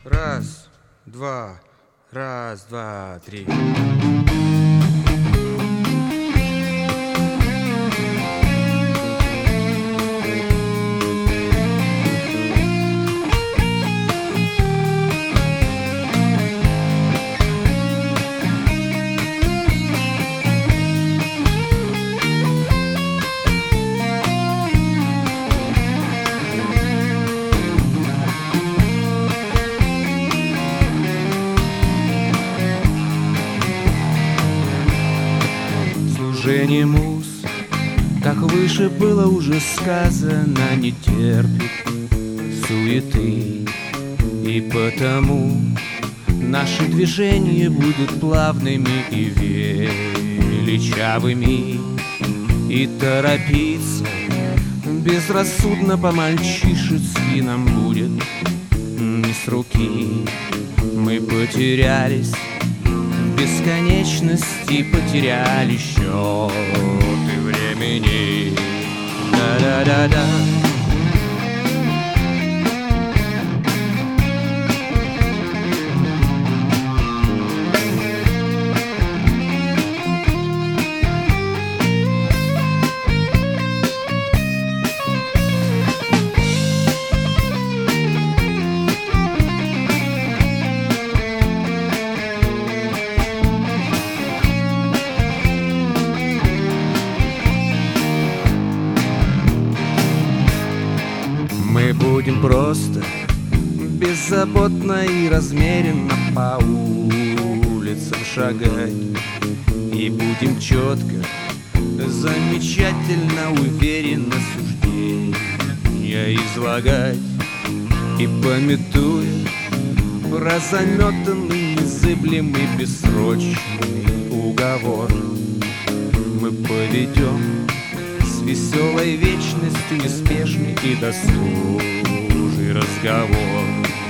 Раз, два, раз, два, три. Служение муз, как выше было уже сказано, не терпит суеты, и потому наши движения будут плавными и величавыми, и торопиться безрассудно по-мальчишески нам будет не с руки. Мы потерялись в бесконечности, потеряли счеты времени. Да-да-да-да. Мы будем просто беззаботно и размеренно по улицам шагать, и будем четко, замечательно, уверенно суждения излагать. И памятуя про заметанный, незыблемый, бессрочный уговор, мы поведем с веселой вечностью неспешный и досужий разговор.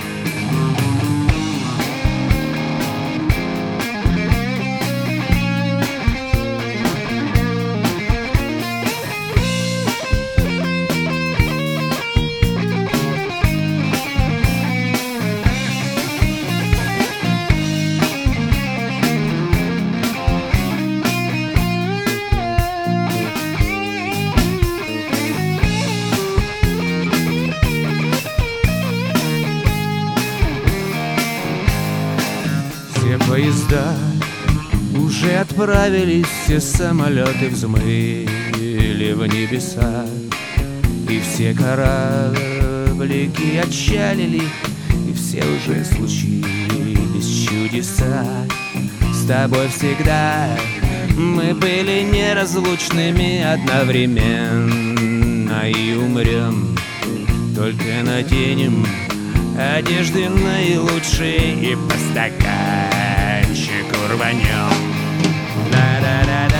Все поезда уже отправились, все самолеты взмыли в небеса, и все кораблики отчалили, и все уже случились чудеса. С тобой всегда мы были неразлучными одновременно, и умрем, только наденем одежды наилучшие и по стаканчику рванем. Да-да-да-да.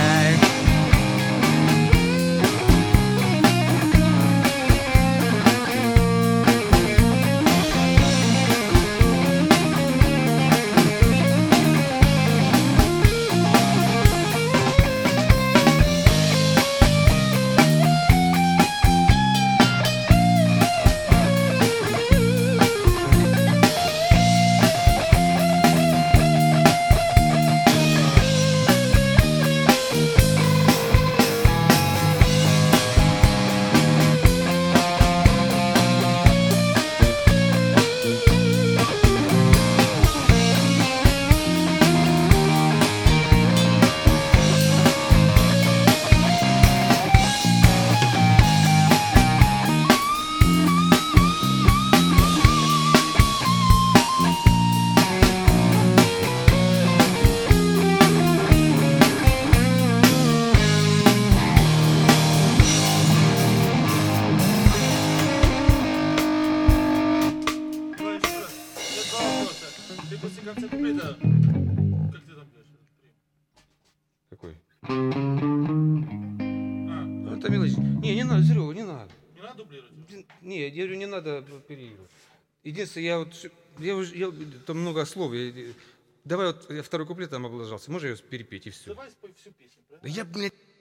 Ты после конца куплета, как ты там пьешь? Какой? Ну, Это мелодия. Не надо, Серега, не надо. не надо дублировать? Не, я говорю, не надо переигрывать. Единственное, там много слов. Давай вот я второй куплет там облажался. Можно ее перепеть и все? Давай спой всю песню, правильно? Да я, блядь,